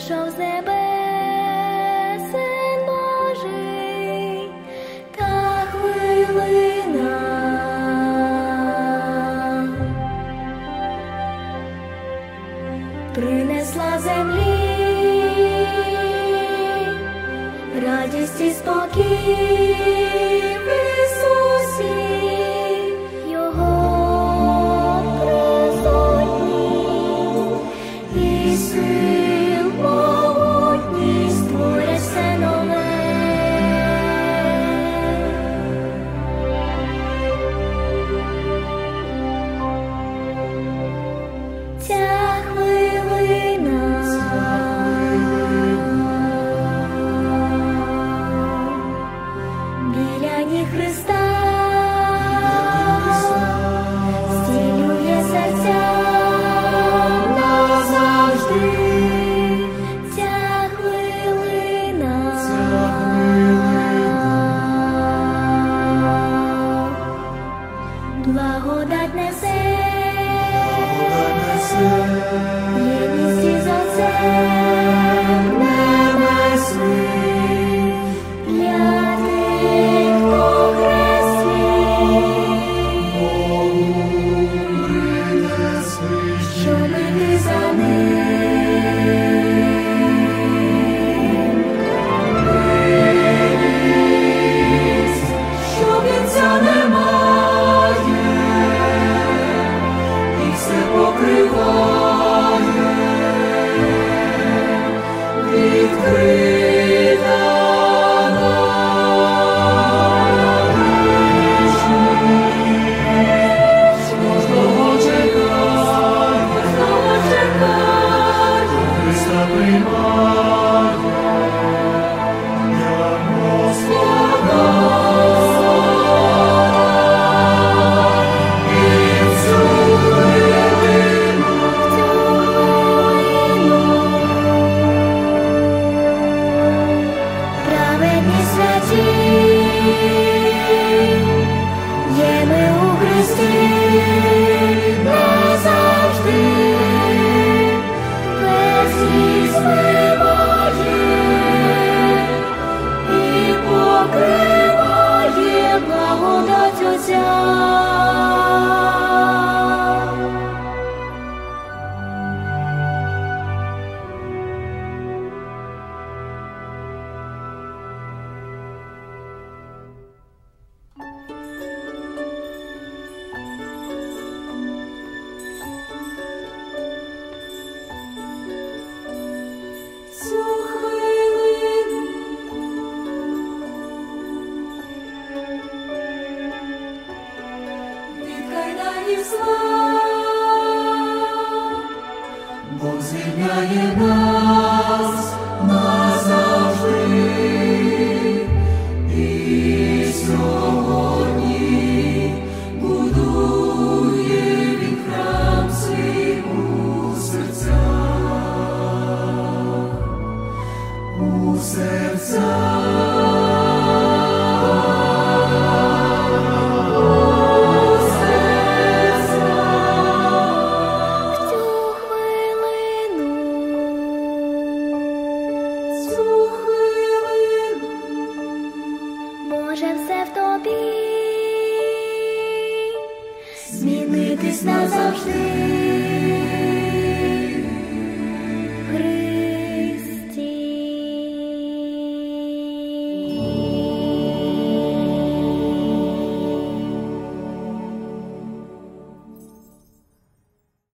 зійшов з небес Син Божий, та хвилина принесла землі радість і спокій в Ісусі, Його присутність і сил могутність творять все нове. Ця хвилина біля ніг Христа зцілює серця назавжди. Ця хвилина благодать несе, єдність із Отцем небесний, для тих, хто хресний, щоб іти за ним. Милість, що кінця немає, і все покриває, відкрита навічність. Кожного чекає, Христа приймає, як Господа. І в цю хвилину праведні святі є ми у Христі назавжди. Безвість вимає і покриває благодать Отця. Цю хвилину від кайданів зла Бог звільняє нас назавжди. І сьогодні будує Він храм свій у серцях, у серцях. Може все в тобі змінитись назавжди.